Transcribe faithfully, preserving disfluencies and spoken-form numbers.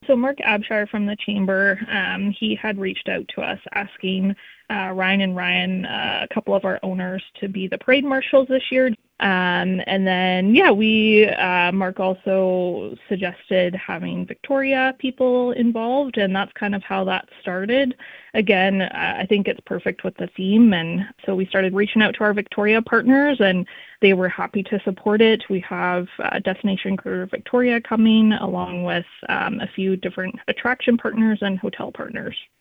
So Mark Abshire from the Chamber, um, he had reached out to us asking uh, Ryan and Ryan, uh, a couple of our owners, to be the parade marshals this year. Um, and then, yeah, we, uh, Mark also suggested having Victoria people involved, and that's kind of how that started. Again, uh, I think it's perfect with the theme, and so we started reaching out to our Victoria partners, and they were happy to support it. We have uh, Destination Career Victoria coming, along with um, a few different attraction partners and hotel partners.